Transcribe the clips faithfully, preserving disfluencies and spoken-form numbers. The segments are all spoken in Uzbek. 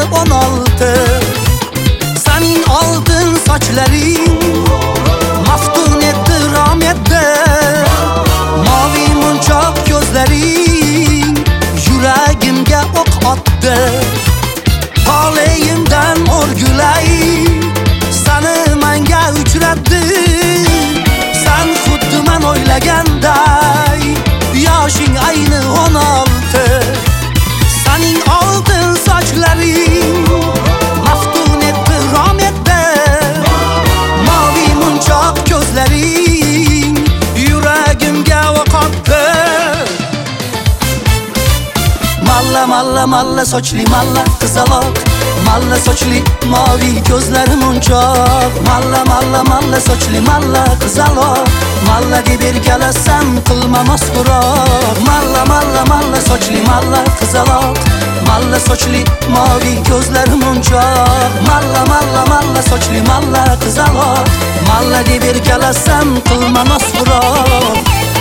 on olti. Senin altın saçların maftun etti rahmette. Mavi munçak gözlerin yüreğimge ok attı. Taleyimden or güley seni menge uçratdı. Sen xuddi men o'ylaganday yoshing ayni on olti. Senin altın saçların maftun etti rahmette. Mavi munçak gözlerin yüreğimge ok attı. Malla malla malla sochli malla qizaloq, malla sochli mavi gözlerim munchoq. Malla malla malla sochli malla qizaloq, malla deb erkalasam qilma masxuroq. Malla malla malla sochli malla qizaloq, malla sochli mavi gözlerim munchoq. Malla malla malla sochli malla qizaloq, malla deb erkalasam qilma masxuroq.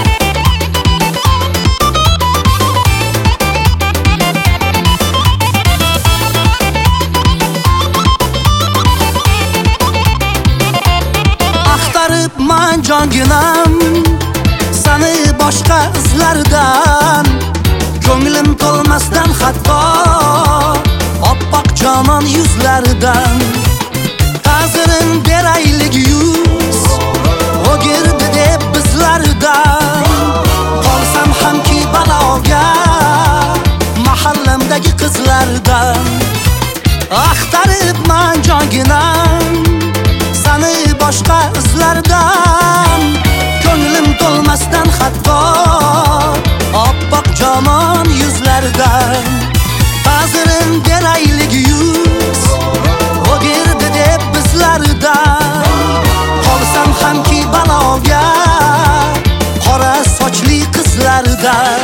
Man canginam seni başka izlerden, ko'nglim to'lmasdan hatto oppoq janon yuzlardan. Ta'zirin beraylik yuz o'girdi deb bizlardan. Qolsam hamki baloga mahallamdagi qizlardan. Axtaribman jonginam seni başka izlerden, ko'nglim to'lmasdan hatto oppoq janon yuzlardan. Ta'zirin beraylik yuz o'girdi deb bizlardan. Qolsam hamki baloga qora sochli qizlardan.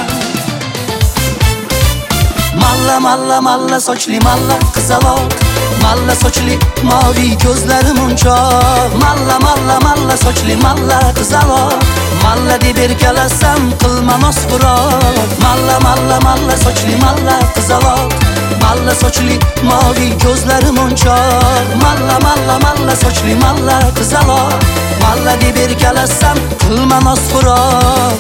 Malla malla malla sochli malla qizaloq, malla sochli mavi gözlerim munchoq. Malla malla malla sochli malla qizaloq, malla deb erkalasam qilma masxuroq. Malla malla malla sochli malla qizaloq, malla sochli mavi gözlerim munchoq. Malla malla malla sochli malla qizaloq, malla deb erkalasam qilma masxuroq.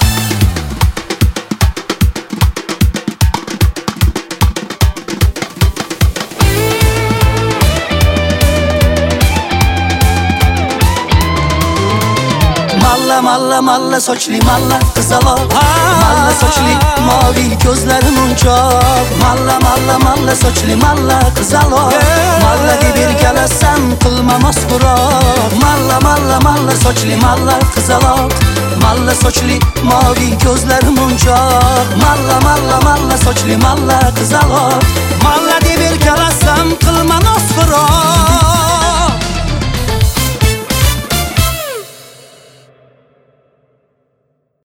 Malla malla malla sochli malla qizaloq, malla sochli mavi gözlerim munchoq. Malla malla malla sochli malla qizaloq, malla deb erkalasam qilma masxuroq. Malla malla malla sochli malla qizaloq, malla sochli mavi gözlerim munchoq. Malla malla malla sochli malla qizaloq, malla deb erkalasam qilma masxuroq.